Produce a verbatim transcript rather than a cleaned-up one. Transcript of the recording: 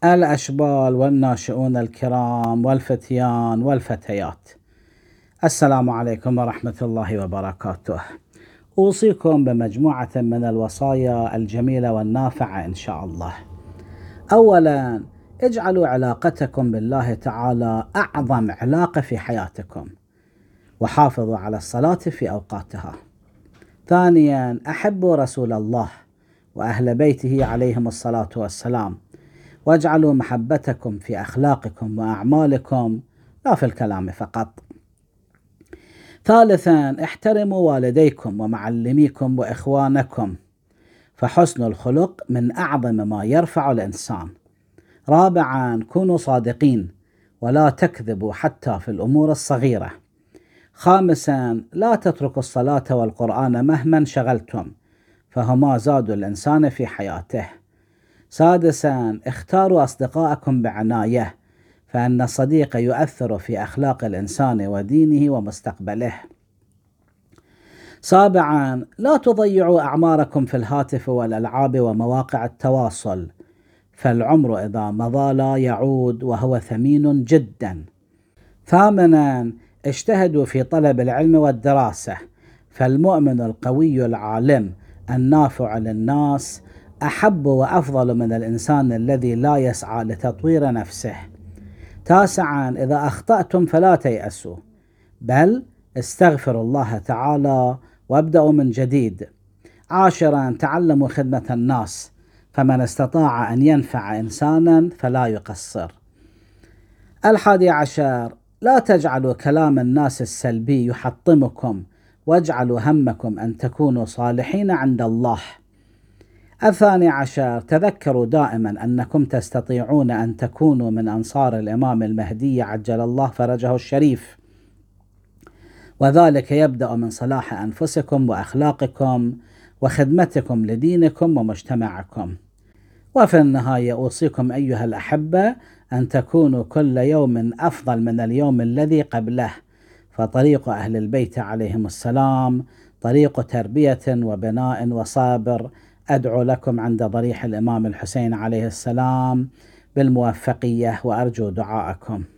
الأشبال والناشئون الكرام والفتيان والفتيات، السلام عليكم ورحمة الله وبركاته. أوصيكم بمجموعة من الوصايا الجميلة والنافعة إن شاء الله. أولا، اجعلوا علاقتكم بالله تعالى أعظم علاقة في حياتكم، وحافظوا على الصلاة في أوقاتها. ثانيا، أحبوا رسول الله وأهل بيته عليهم الصلاة والسلام، واجعلوا محبتكم في أخلاقكم وأعمالكم لا في الكلام فقط. ثالثا، احترموا والديكم ومعلميكم وإخوانكم، فحسن الخلق من أعظم ما يرفع الإنسان. رابعا، كونوا صادقين ولا تكذبوا حتى في الأمور الصغيرة. خامسا، لا تتركوا الصلاة والقرآن مهما انشغلتم، فهما زاد الإنسان في حياته. سادسا، اختاروا أصدقائكم بعناية، فإن الصديق يؤثر في أخلاق الإنسان ودينه ومستقبله. سابعا، لا تضيعوا أعماركم في الهاتف والألعاب ومواقع التواصل، فالعمر إذا مضى لا يعود وهو ثمين جدا. ثامنا، اجتهدوا في طلب العلم والدراسة، فالمؤمن القوي العالم النافع للناس أحب وأفضل من الإنسان الذي لا يسعى لتطوير نفسه. تاسعا، إذا أخطأتم فلا تيأسوا، بل استغفروا الله تعالى وابدأوا من جديد. عاشرا، تعلموا خدمة الناس، فمن استطاع أن ينفع إنسانا فلا يقصر. الحادي عشر، لا تجعلوا كلام الناس السلبي يحطمكم، واجعلوا همكم أن تكونوا صالحين عند الله. الثاني عشر، تذكروا دائما أنكم تستطيعون أن تكونوا من أنصار الإمام المهدي عجل الله فرجه الشريف، وذلك يبدأ من صلاح أنفسكم وأخلاقكم وخدمتكم لدينكم ومجتمعكم. وفي النهاية أوصيكم أيها الأحبة أن تكونوا كل يوم أفضل من اليوم الذي قبله، فطريق أهل البيت عليهم السلام طريق تربية وبناء وصابر. أدعو لكم عند ضريح الإمام الحسين عليه السلام بالموفقية، وأرجو دعاءكم.